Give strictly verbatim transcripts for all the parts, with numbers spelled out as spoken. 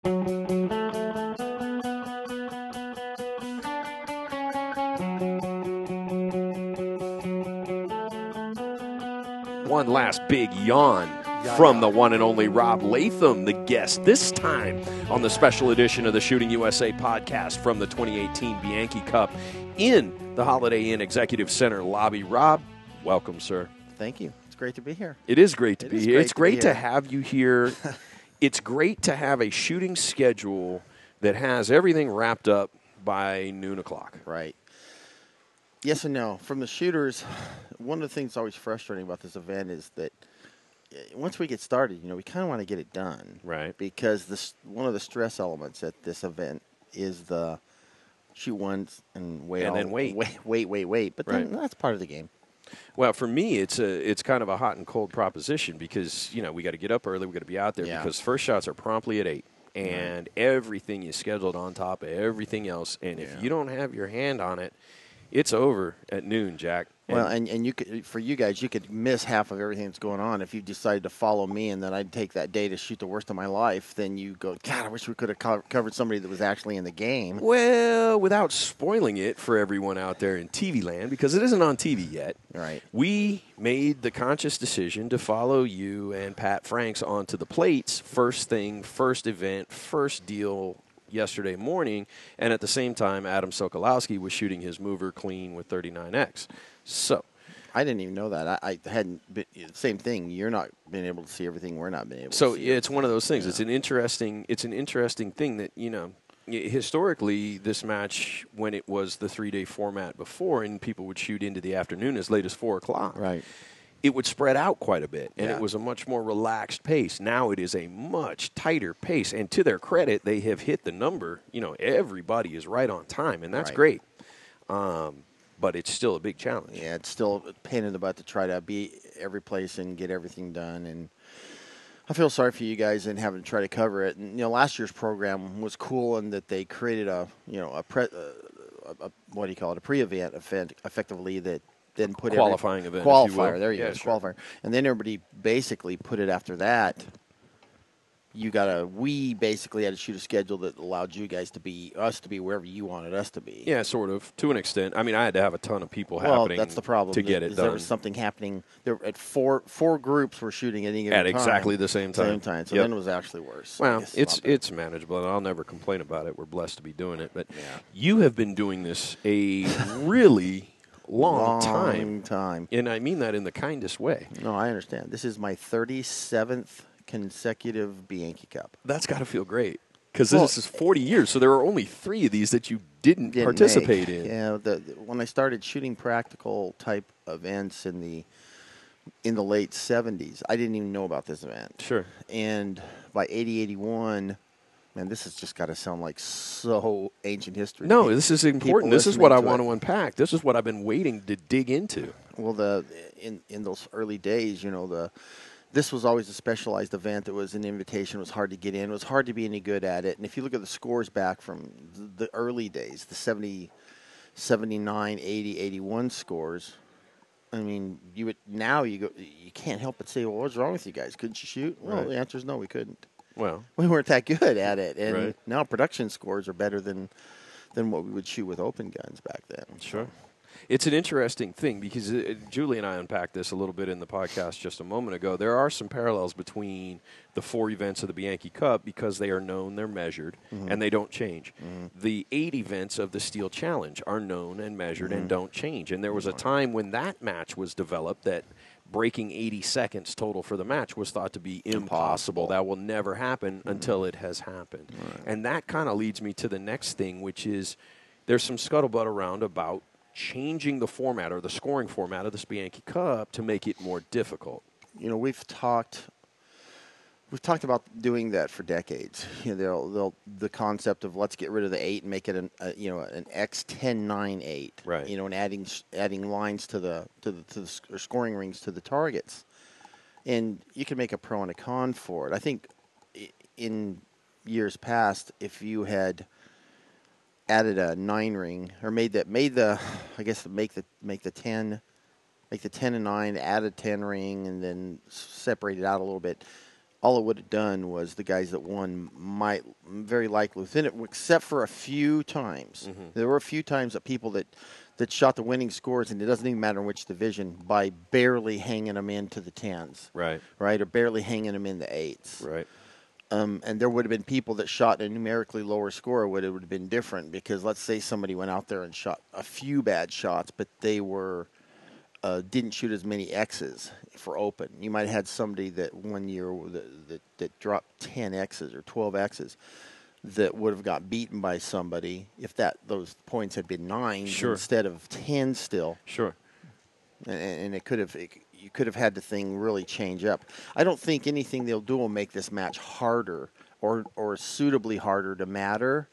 One last big yawn from the one and only Rob Latham, the guest this time on the special edition of the Shooting U S A podcast from the twenty eighteen Bianchi Cup in the Holiday Inn Executive Center lobby. Rob, welcome, sir. Thank you. It's great to be here. It is great to it be is here. Great it's to great to here. have you here. It's great to have a shooting schedule that has everything wrapped up by noon o'clock. Right. Yes and no. From the shooters, one of the things that's always frustrating about this event is that once we get started, you know, we kind of want to get it done. Right. Because this one of the stress elements at this event is the shoot once and wait. And all, then wait. Wait, wait, wait, wait. But then Right. that's part of the game. Well, for me, it's a it's kind of a hot and cold proposition because, you know, we got to get up early. We got to be out there Yeah. because first shots are promptly at eight. And Right. everything is scheduled on top of everything else. And if Yeah. you don't have your hand on it, it's over at noon, Jack. Well, and, and you could, for you guys, you could miss half of everything that's going on if you decided to follow me, and then I'd take that day to shoot the worst of my life. Then you go, God, I wish we could have co- covered somebody that was actually in the game. Well, without spoiling it for everyone out there in T V land, because it isn't on T V yet, Right. we made the conscious decision to follow you and Pat Franks onto the plates first thing, first event, first deal yesterday morning, and at the same time, Adam Sokolowski was shooting his mover clean with thirty-nine X. So I didn't even know that. I, I hadn't been, same thing. You're not being able to see everything. We're not being able So to see it's everything. one of those things. Yeah. It's an interesting. It's an interesting thing that, you know, historically this match, when it was the three-day format before, and people would shoot into the afternoon as late as four o'clock. Right. It would spread out quite a bit, and Yeah. it was a much more relaxed pace. Now it is a much tighter pace, and to their credit, they have hit the number. You know, everybody is right on time, and that's Right. great. Um, but it's still a big challenge. Yeah, it's still a pain in the butt to try to be every place and get everything done. And I feel sorry for you guys and having to try to cover it. And, you know, last year's program was cool in that they created a, you know, a, pre, uh, a, a what do you call it, a pre-event event, effectively that then put Qualifying every, event, if you will. qualifier. There you Yeah, go, sure. qualifier. And then everybody basically put it after that. You got a. We basically had to shoot a schedule that allowed you guys to be us to be wherever you wanted us to be. Yeah, sort of, to an extent. I mean, I had to have a ton of people Well, happening that's the problem to get it is done. There was something happening. There at four four groups were shooting at any given At time. exactly the same time. Same time. So Yep. then it was actually worse. I Well, guess it's not bad. it's manageable, and I'll never complain about it. We're blessed to be doing it. But Yeah. you have been doing this a really long, long time, time. and I mean that in the kindest way. No, I understand. This is my thirty-seventh consecutive Bianchi Cup. That's got to feel great because Well- this is forty years, so there are only three of these that you didn't, Didn't participate make. in. Yeah, the, when I started shooting practical type events in the in the late seventies, I didn't even know about this event. Sure. And by eighty, eighty-one, man, this has just got to sound like so ancient history. No, this is important. This is listening what I to want it. to unpack. This is what I've been waiting to dig into. Well, the in in those early days, you know, the this was always a specialized event. It was an invitation. It was hard to get in. It was hard to be any good at it. And if you look at the scores back from the early days, the seventy, seventy-nine, eighty, eighty-one scores, I mean, you would now you go you can't help but say, well, what's wrong with you guys? Couldn't you shoot? Well, Right. the answer is no, we couldn't. Well, We weren't that good at it. And Right. now production scores are better than than what we would shoot with open guns back then. sure. It's an interesting thing because uh, Julie and I unpacked this a little bit in the podcast just a moment ago. There are some parallels between the four events of the Bianchi Cup because they are known, they're measured, Mm-hmm. and they don't change. The eight events of the Steel Challenge are known and measured Mm-hmm. and don't change. And there was a time when that match was developed that breaking eighty seconds total for the match was thought to be impossible. Impossible. That will never happen until it has happened. And that kind of leads me to the next thing, which is there's some scuttlebutt around about changing the format or the scoring format of the Bianchi Cup to make it more difficult. You know, we've talked we've talked about doing that for decades. You know, they'll, they'll the concept of let's get rid of the eight and make it an a, you know an X ten nine eight. Right. You know, and adding adding lines to the to the to the sc- or scoring rings to the targets, and you can make a pro and a con for it. I think i- in years past, if you had added a nine ring or made that made the I guess make the make the ten make the ten and nine, add a ten ring, and then separate it out a little bit. all it would have done was the guys that won might very likely within it, except for a few times. Mm-hmm. There were a few times that people that, that shot the winning scores, and it doesn't even matter in which division, by barely hanging them into the tens. Right. Right, or barely hanging them in the eights. Right. Um, and there would have been people that shot a numerically lower score would it would have been different, because let's say somebody went out there and shot a few bad shots, but they were uh, didn't shoot as many X's for open. You might have had somebody that one year that, that, that dropped ten X's or twelve X's that would have got beaten by somebody if that those points had been nines sure. instead of ten still. Sure. And, and it could have. It, you could have had the thing really change up. I don't think anything they'll do will make this match harder or or suitably harder to matter,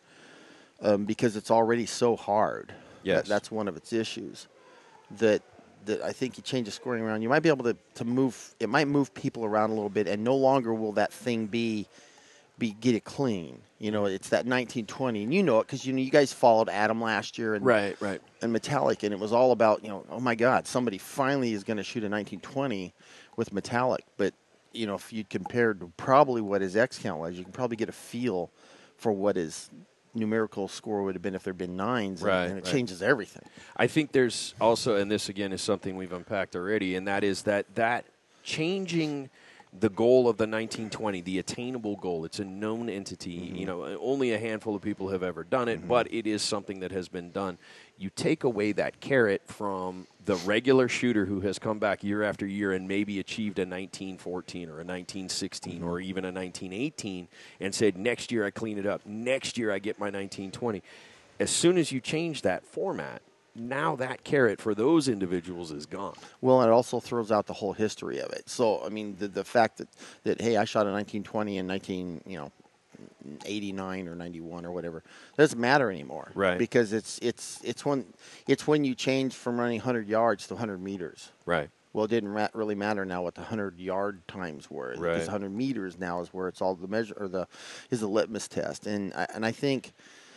um, because it's already so hard. Yes. That, that's one of its issues. That that I think you change the scoring around, you might be able to, to move. It might move people around a little bit, and no longer will that thing be be get it clean. You know, it's that nineteen twenty, and you know it because you know you guys followed Adam last year, and right, right, and Metallic, and it was all about, you know, oh my God, somebody finally is going to shoot a nineteen twenty with Metallic. But you know, if you compared to probably what his X count was, you can probably get a feel for what his numerical score would have been if there'd been nines, right, and, and it right. changes everything. I think there's also, and this again is something we've unpacked already, and that is that that changing the goal of the nineteen twenty, the attainable goal, it's a known entity. Mm-hmm. You know, only a handful of people have ever done it, mm-hmm. but it is something that has been done. You take away that carrot from the regular shooter who has come back year after year and maybe achieved a nineteen fourteen or a nineteen sixteen mm-hmm. or even a nineteen eighteen and said, next year I clean it up. Next year I get my nineteen twenty. As soon as you change that format, now that carrot for those individuals is gone. Well, it also throws out the whole history of it. So, I mean, the the fact that, that hey, I shot a nineteen twenty in nineteen, you know, eighty-nine or ninety-one or whatever, doesn't matter anymore. Right. Because it's it's it's when it's when you change from running one hundred yards to one hundred meters. Right. Well, it didn't ra- really matter now what the one hundred yard times were. Right. Because one hundred meters now is where it's all the measure or the is the litmus test. And I, and I think.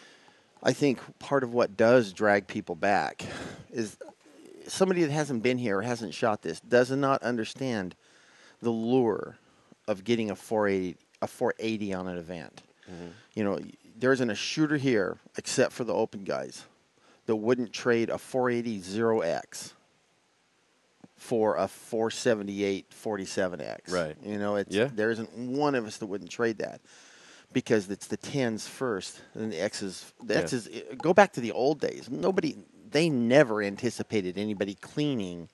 I think part of what does drag people back is somebody that hasn't been here or hasn't shot this does not understand the lure of getting a four eighty a four eighty on an event. Mm-hmm. You know, there isn't a shooter here except for the open guys that wouldn't trade a four eighty zero X for a four seventy-eight forty-seven X. Right. You know, it's yeah. there isn't one of us that wouldn't trade that. Because it's the tens first, and the X's. The yeah. X's go back to the old days. Nobody, they never anticipated anybody cleaning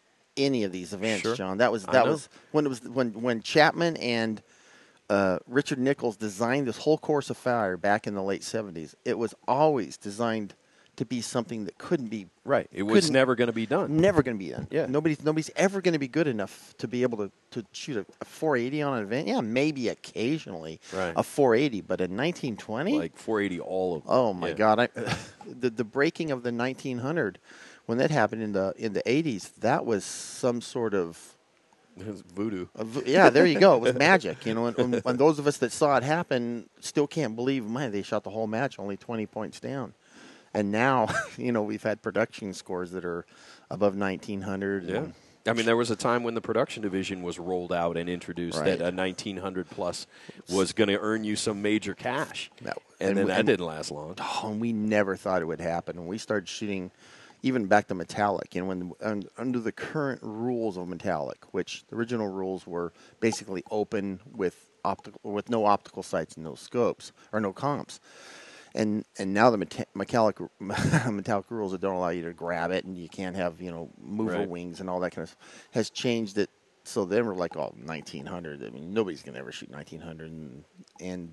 any of these events, sure. John. That was that was when it was when when Chapman and uh, Richard Nichols designed this whole course of fire back in the late seventies. It was always designed to be something that couldn't be right. It was never going to be done. Never going to be done. Yeah. Nobody's nobody's ever going to be good enough to be able to, to shoot a, a four eighty on an event. Yeah, maybe occasionally right. a four eighty, but a nineteen twenty, like four eighty all of them. Oh my yeah. God! I, the the breaking of the nineteen hundred when that happened in the in the eighties, that was some sort of it was voodoo. Of, yeah, there you go. It was magic. You know, and, and, and those of us that saw it happen still can't believe, man, they shot the whole match only twenty points down. And now, you know, we've had production scores that are above nineteen hundred. Yeah. I mean, there was a time when the production division was rolled out and introduced right. that a nineteen hundred plus was going to earn you some major cash. That, and, and then that and, didn't last long. Oh, and we never thought it would happen. When we started shooting, even back to Metallic, and when um, under the current rules of Metallic, which the original rules were basically open with optical, with no optical sights and no scopes, or no comps. And and now the metallic metallic rules that don't allow you to grab it, and you can't have, you know, mover right. wings and all that kind of stuff has changed it. So then we're like, oh, nineteen hundred. I mean, nobody's gonna ever shoot nineteen hundred, and and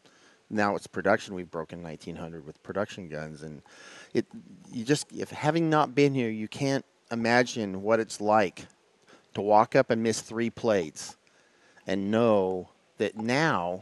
now it's production. We've broken nineteen hundred with production guns, and it you just if having not been here, you can't imagine what it's like to walk up and miss three plates, and know that now.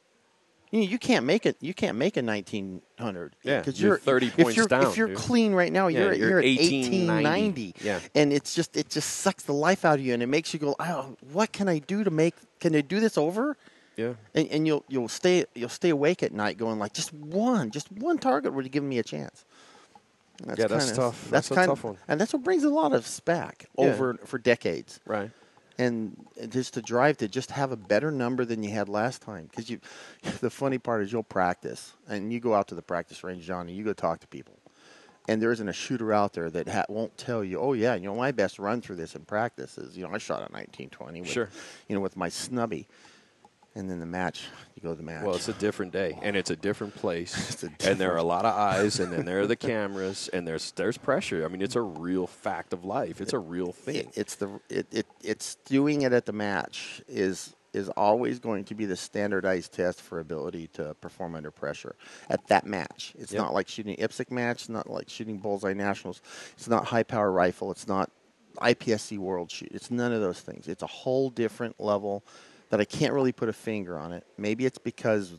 You, know, you can't make it. You can't make a nineteen hundred. Yeah, because you're, you're thirty if points you're, down. If you're dude. clean right now, yeah, you're you're, you're at eighteen ninety. Yeah, and it's just it just sucks the life out of you, and it makes you go, oh, what can I do to make? Can I do this over? Yeah, and, and you'll you'll stay you'll stay awake at night, going like, just one, just one target would have given me a chance. That's yeah, that's kinda, tough. That's, that's kind a tough of, one, and that's what brings a lot of S P A C yeah. over for decades. Right. And just to drive to just have a better number than you had last time. Because you, the funny part is you'll practice, and you go out to the practice range, Johnny, you go talk to people. And there isn't a shooter out there that ha- won't tell you, oh, yeah, you know, my best run through this in practice is, you know, I shot a nineteen twenty with, Sure. you know, with my snubby. And then the match, you go to the match. Well, it's a different day, and it's a different place, It's a and there are a different- lot of eyes, and then there are the cameras, and there's there's pressure. I mean, it's a real fact of life. It's a real thing. It, it's the it, it it's doing it at the match is is always going to be the standardized test for ability to perform under pressure at that match. It's Yep. not like shooting IPSC match. It's not like shooting Bullseye Nationals. It's not high power rifle. It's not I P S C World Shoot. It's none of those things. It's a whole different level that I can't really put a finger on it. Maybe it's because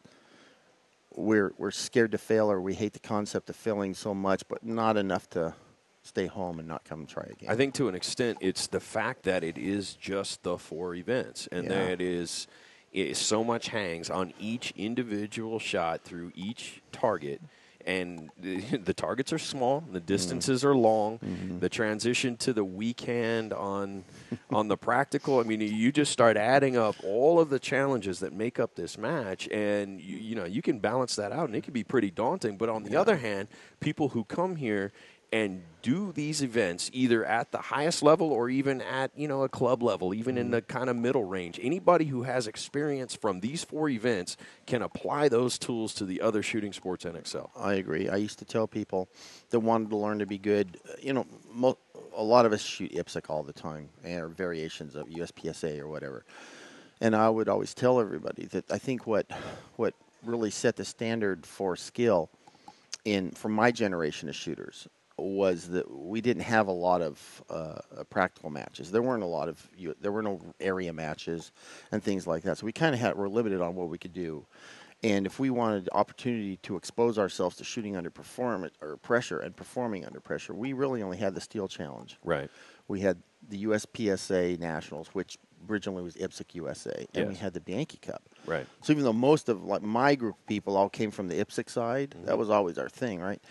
we're we're scared to fail, or we hate the concept of failing so much, but not enough to stay home and not come and try again. I think to an extent, it's the fact that it is just the four events, and Yeah. that it is, it is so much hangs on each individual shot through each target. And the, the targets are small, the distances are long. Mm-hmm. The transition to the weekend on on the practical, I mean, you just start adding up all of the challenges that make up this match, and you, you know you can balance that out, and it can be pretty daunting. But on the Yeah. other hand, people who come here and do these events either at the highest level or even at, you know, a club level, even in the kind of middle range. Anybody who has experience from these four events can apply those tools to the other shooting sports and excel. I agree. I used to tell people that wanted to learn to be good, uh, you know, mo- a lot of us shoot IPSC all the time, or variations of U S P S A or whatever. And I would always tell everybody that I think what what really set the standard for skill in for my generation of shooters was that we didn't have a lot of uh, practical matches. There weren't a lot of you, there were no area matches and things like that. So we kind of had were limited on what we could do. And if we wanted the opportunity to expose ourselves to shooting under performance or pressure and performing under pressure, we really only had the Steel Challenge. Right. We had the U S P S A Nationals, which originally was IPSC U S A, and we Yes. had the Bianchi Cup. Right. So even though most of like my group of people all came from the IPSC side, Mm-hmm. that was always our thing, right?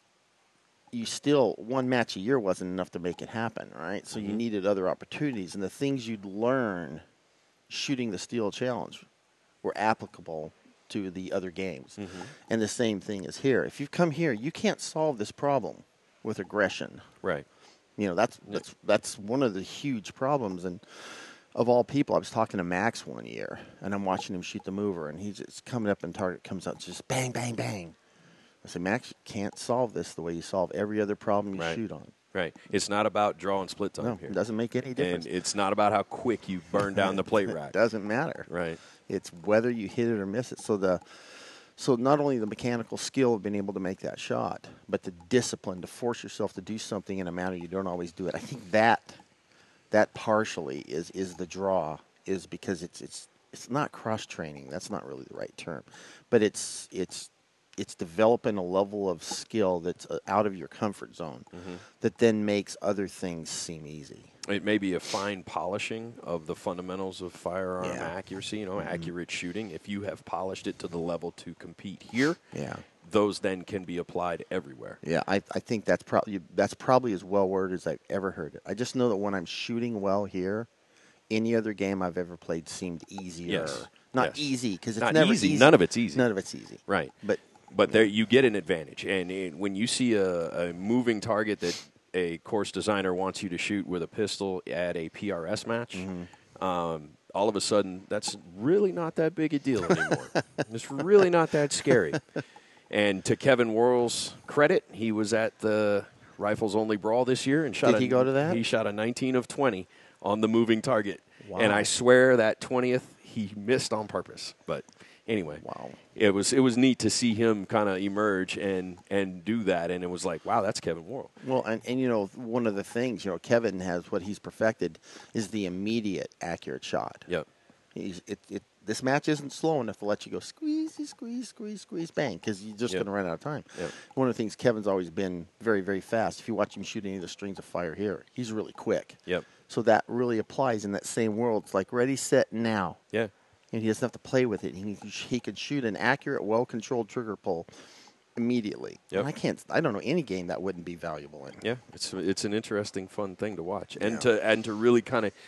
You still one match a year wasn't enough to make it happen, right? So you Mhm. needed other opportunities, and the things you'd learn shooting the Steel Challenge were applicable to the other games. Mhm. And the same thing is here. If you've come here, you can't solve this problem with aggression. Right. You know, that's that's that's one of the huge problems. And of all people, I was talking to Max one year, and I'm watching him shoot the mover, and he's just coming up, and target comes out, just bang, bang, bang. I said, Max, you can't solve this the way you solve every other problem you Right. shoot on. Right. It's not about draw and split time No, here. it doesn't make any difference. And it's not about how quick you burn down the plate rack. It doesn't matter. Right. It's whether you hit it or miss it. So the so not only the mechanical skill of being able to make that shot, but the discipline to force yourself to do something in a manner you don't always do it. I think that that partially is is the draw, is because it's it's it's not cross training. That's not really the right term, but it's it's it's developing a level of skill that's uh, out of your comfort zone Mhm. that then makes other things seem easy. It may be a fine polishing of the fundamentals of firearm Yeah. accuracy, you know, accurate shooting. If you have polished it to the level to compete here, Yeah. those then can be applied everywhere. Yeah, I, I think that's probably that's probably as well worded as I've ever heard it. I just know that when I'm shooting well here, any other game I've ever played seemed easier. Yes. Not Yes. easy because it's Not never easy. None of it's easy. None of it's easy. Right. But But there you get an advantage. And, and when you see a, a moving target that a course designer wants you to shoot with a pistol at a P R S match, Mm-hmm. um, all of a sudden that's really not that big a deal anymore. It's really not that scary. And to Kevin Worrell's credit, he was at the Rifles Only Brawl this year and shot Did a, he go to that? He shot a nineteen of twenty on the moving target. Wow. And I swear that twentieth he missed on purpose. But anyway, Wow. it was it was neat to see him kind of emerge and and do that, and it was like, wow, that's Kevin Worrell. Well, and, and you know, one of the things, you know, Kevin has what he's perfected is the immediate accurate shot. Yep. He's, it, it, this match isn't slow enough to let you go squeeze, squeeze, squeeze, squeeze, bang, because you're just Yep. going to run out of time. Yep. One of the things Kevin's always been very, very fast. If you watch him shoot any of the strings of fire here, he's really quick. Yep. So that really applies in that same world. It's like ready, set, now. Yeah. And he doesn't have to play with it. He, he could shoot an accurate, well-controlled trigger pull immediately. Yep. And I can't. I don't know any game that wouldn't be valuable in. Yeah. It's it's an interesting, fun thing to watch, and Yeah. to and to really kind of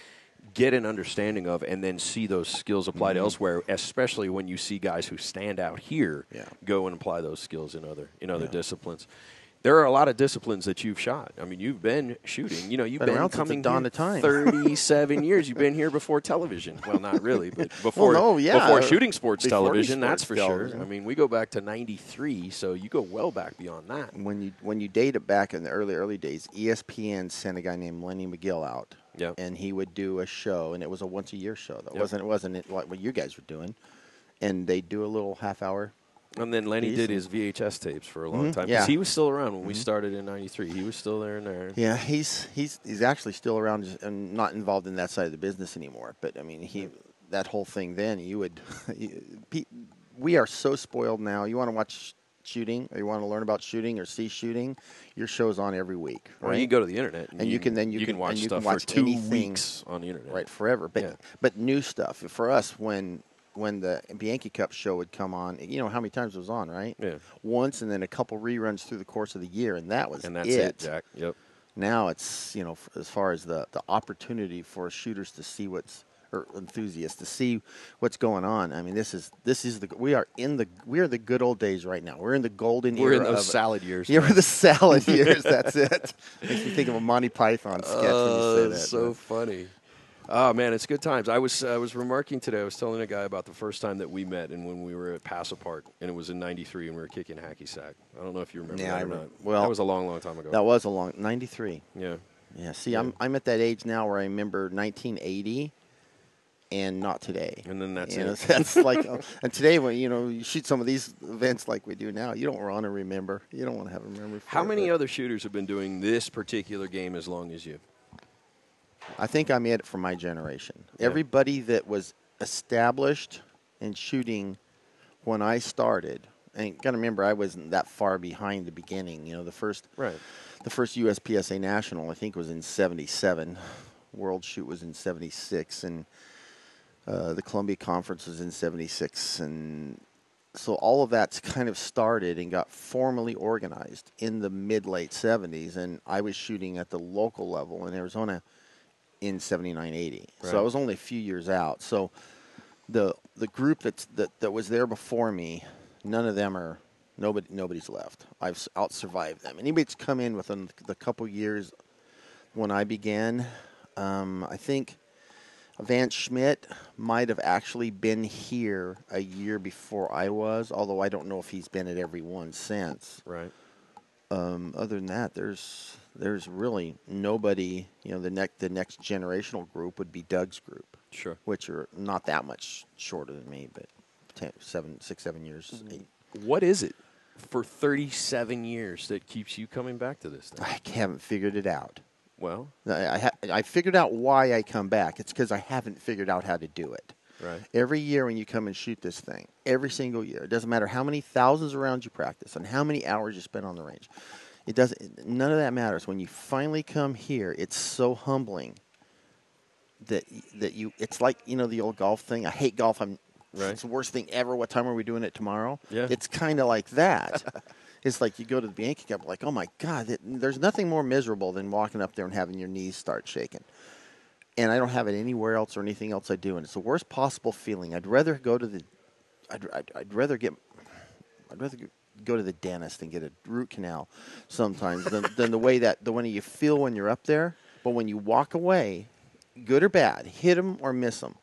get an understanding of, and then see those skills applied Mm-hmm. elsewhere, especially when you see guys who stand out here Yeah. go and apply those skills in other in other Yeah. disciplines. There are a lot of disciplines that you've shot. I mean, you've been shooting. You know, you've Been been, around since the coming dawn here of time. thirty-seven years. You've been here before television. Well, not really, but before no, yeah. before shooting sports Before television, sports that's for television. sure. I mean, we go back to ninety-three, so you go well back beyond that. When you when you date it back in the early early days, E S P N sent a guy named Lenny McGill out, Yep. and he would do a show, and it was a once a year show. That Yep. wasn't it wasn't it like what you guys were doing, and they do a little half hour. And then Lenny He's- did his V H S tapes for a long Mhm, time. yeah. Because he was still around when we started in ninety-three. He was still there and there. Yeah, he's he's he's actually still around just- and not involved in that side of the business anymore. But I mean, he that whole thing then you would. pe- we are so spoiled now. You want to watch shooting, or you want to learn about shooting or see shooting, your show's on every week, Or right? you can go to the internet. And you can then you you can- can watch and you stuff can watch for two anything, weeks on the internet. right forever. But Yeah. but new stuff for us when when the Bianchi Cup show would come on. You know how many times it was on, right? Yeah. Once, and then a couple reruns through the course of the year, and that was And that's it, it. Jack. Yep. Now it's, you know, f- as far as the, the opportunity for shooters to see what's, or enthusiasts to see what's going on. I mean, this is this is the we are in the we are the good old days right now. We're in the golden We're era in those of, salad years. Yeah, we're the salad years. That's it. Makes me think of a Monty Python sketch Oh, when you say that. so but- funny. Oh man, it's good times. I was I was remarking today. I was telling a guy about the first time that we met, and when we were at Paso Park, and it was in ninety-three, and we were kicking hacky sack. I don't know if you remember Yeah, that I or remember. not. Well, that was a long, long time ago. That was a long ninety-three. yeah. Yeah. See, Yeah. I'm I'm at that age now where I remember nineteen eighty, and not today. And then that's You know, it. that's like, uh, and today when you know you shoot some of these events like we do now, you don't want to remember. You don't want to have a memory. For How it, many but other shooters have been doing this particular game as long as you? I think I'm it for my generation. Yeah. Everybody that was established in shooting when I started, and got to remember I wasn't that far behind the beginning. You know, the first Right. the first U S P S A National I think was in seventy-seven. World Shoot was in seventy-six, and uh, the Columbia Conference was in seventy-six, and so all of that's kind of started and got formally organized in the mid late seventies, and I was shooting at the local level in Arizona in seventy-nine eighty. Right. So I was only a few years out. So the the group that's that, that was there before me, none of them are nobody nobody's left. I've s- out survived them. Anybody that's come in within the couple years when I began, um, I think Vance Schmidt might have actually been here a year before I was, although I don't know if he's been at every one since. Right. Um, other than that, there's there's really nobody. You know, the next the next generational group would be Doug's group, Sure. which are not that much shorter than me, but ten, seven, six, seven years. Eight. What is it for thirty-seven years that keeps you coming back to this thing? I haven't figured it out. Well, I I, ha- I figured out why I come back. It's because I haven't figured out how to do it. right. Every year when you come and shoot this thing, every single year, it doesn't matter how many thousands of rounds you practice and how many hours you spend on the range. It doesn't. None of that matters. When you finally come here, it's so humbling that that you. It's like, you know, the old golf thing. I hate golf. I'm. Right. It's the worst thing ever. What time are we doing it tomorrow? Yeah. It's kind of like that. It's like you go to the Bianchi Cup, like, oh my God, it, there's nothing more miserable than walking up there and having your knees start shaking. And I don't have it anywhere else or anything else I do, and it's the worst possible feeling. I'd rather go to the, I'd, I'd, I'd rather get, I'd rather go to the dentist and get a root canal sometimes than, than the way that the way you feel when you're up there. But when you walk away, good or bad, hit them or miss them,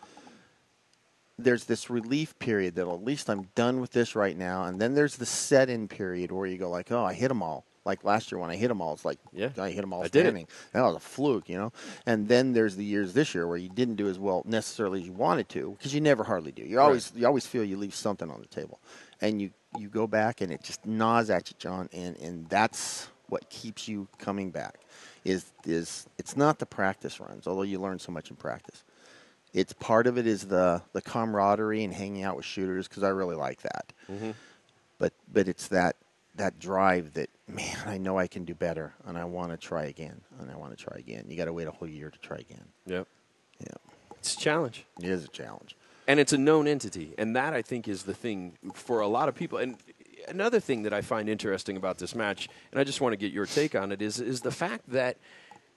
there's this relief period that at least I'm done with this right now, and then there's the set-in period where you go like, oh, I hit them all. Like last year when I hit them all, it's like, Yeah. I hit them all I did it. standing. That was a fluke, you know. And then there's the years this year where you didn't do as well necessarily as you wanted to, because you never hardly do. You always you always feel you leave something on the table, and you, you go back and it just gnaws at you, John, and, and that's what keeps you coming back. Is is it's not the practice runs, although you learn so much in practice. It's part of it is the the camaraderie and hanging out with shooters, because I really like that. Mm-hmm. But but it's that that drive that, man, I know I can do better, and I want to try again, and I want to try again. You got to wait a whole year to try again. Yep. Yeah, It's a challenge. it is a challenge. And it's a known entity. And that, I think, is the thing for a lot of people. And another thing that I find interesting about this match, and I just want to get your take on it, is is the fact that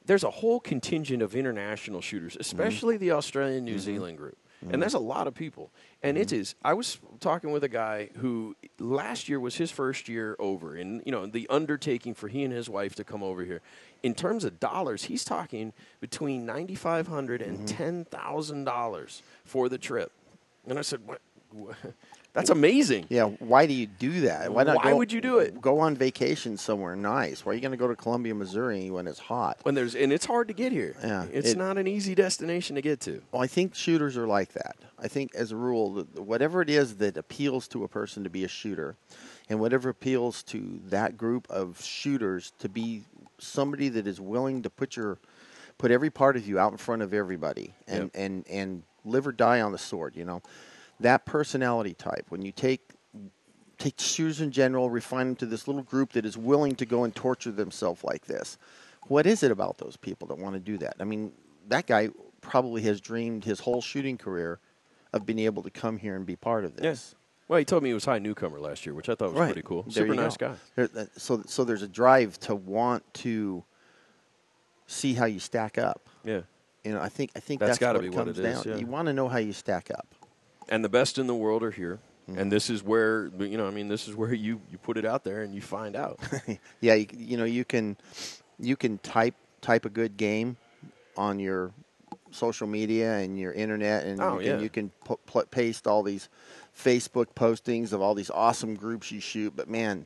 there's a whole contingent of international shooters, especially mm-hmm. the Australian, New mm-hmm. Zealand group. Mm-hmm. And that's a lot of people. And mm-hmm. it is, I was talking with a guy who last year was his first year over. And, you know, the undertaking for he and his wife to come over here. In terms of dollars, he's talking between nine thousand five hundred dollars and mm-hmm. ten thousand dollars for the trip. And I said, what? what? That's amazing. Yeah, why do you do that? Why not? Why go, would you do it? Go on vacation somewhere nice. Why are you going to go to Columbia, Missouri when it's hot? When there's and it's hard to get here. Yeah, it's it, not an easy destination to get to. Well, I think shooters are like that. I think, as a rule, whatever it is that appeals to a person to be a shooter, and whatever appeals to that group of shooters to be somebody that is willing to put your put every part of you out in front of everybody and yep. and and live or die on the sword. You know. That personality type, when you take take shooters in general, refine them to this little group that is willing to go and torture themselves like this, what is it about those people that want to do that? I mean, that guy probably has dreamed his whole shooting career of being able to come here and be part of this. Yes. Well, he told me he was high newcomer last year, which I thought was right. pretty cool. There Super nice go. guy. There, so, so there's a drive to want to see how you stack up. Yeah. You know, I think I think that's, that's got to what be it comes what it is. down. Yeah. You want to know how you stack up. And the best in the world are here. Mm-hmm. And this is where, you know, I mean, this is where you, you put it out there and you find out. yeah, you, you know, you can you can type type a good game on your social media and your internet, and oh, you can, yeah. you can pu- pl- paste all these Facebook postings of all these awesome groups you shoot. But, man,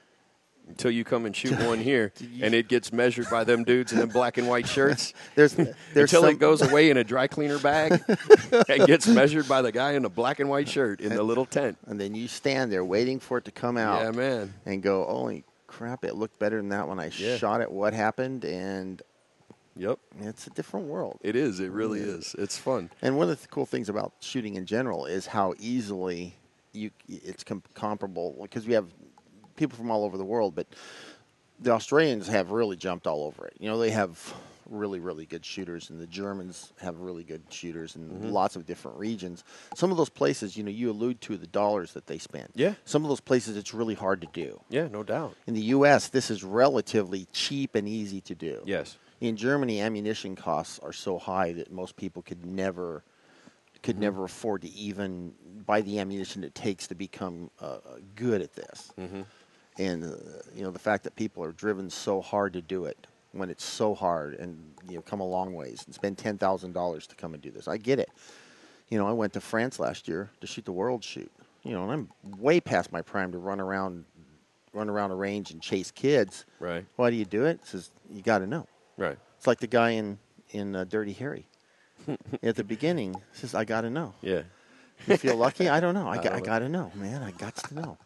until you come and shoot one here, and it gets measured by them dudes in them black and white shirts. there's, there's until some, it goes away in a dry cleaner bag and gets measured by the guy in the black and white shirt in and, the little tent. And then you stand there waiting for it to come out. Yeah, man. And go, holy crap, it looked better than that when I yeah. shot it. What happened? And yep, it's a different world. It is. It really yeah. is. It's fun. And one of the cool things about shooting in general is how easily you it's com- comparable, because we have people from all over the world, but the Australians have really jumped all over it. You know, they have really, really good shooters, and the Germans have really good shooters in mm-hmm. lots of different regions. Some of those places, you know, you allude to the dollars that they spend. Yeah. Some of those places, it's really hard to do. Yeah, no doubt. In the U S, this is relatively cheap and easy to do. Yes. In Germany, ammunition costs are so high that most people could never could mm-hmm. never afford to even buy the ammunition it takes to become uh, good at this. Mm-hmm. And, uh, you know, the fact that people are driven so hard to do it when it's so hard and, you know, come a long ways and spend ten thousand dollars to come and do this. I get it. You know, I went to France last year to shoot the World Shoot. You know, and I'm way past my prime to run around run around a range and chase kids. Right. Why do you do it? It says, you got to know. Right. It's like the guy in, in uh, Dirty Harry. At the beginning, says, I got to know. Yeah. You feel lucky? I don't know. I, I, got, I got to know, man. I got to know.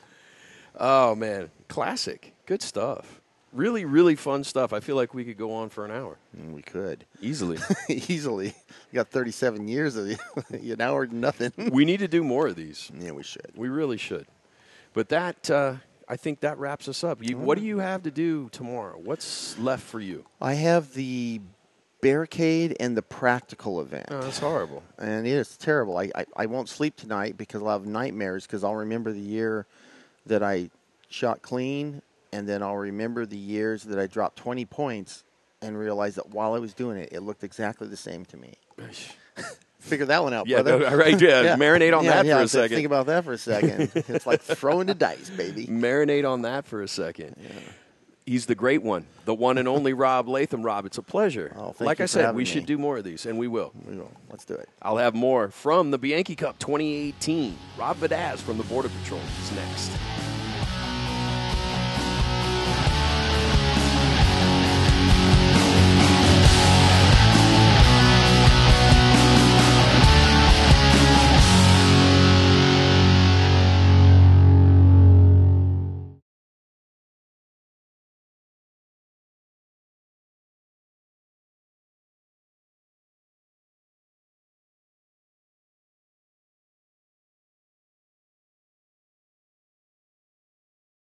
Oh, man. Classic. Good stuff. Really, really fun stuff. I feel like we could go on for an hour. Mm, we could. Easily. Easily. You got thirty-seven years of it. An hour, nothing. We need to do more of these. Yeah, we should. We really should. But that, uh, I think that wraps us up. You, what do you have to do tomorrow? What's left for you? I have the barricade and the practical event. Oh, that's horrible. And it is terrible. I, I, I won't sleep tonight because I'll have nightmares, because I'll remember the year that I shot clean, and then I'll remember the years that I dropped twenty points and realize that while I was doing it, it looked exactly the same to me. Figure that one out, yeah, brother. No, right, yeah, yeah. Marinate on yeah, that yeah, for a second. Think about that for a second. It's like throwing the dice, baby. Marinate on that for a second. Yeah. He's the great one, the one and only Rob Latham. Rob, it's a pleasure. Oh, thank like you I for said, having we me. should do more of these, and we will. We will. Let's do it. I'll have more from the Bianchi Cup twenty eighteen. Rob Vadaz from the Border Patrol is next.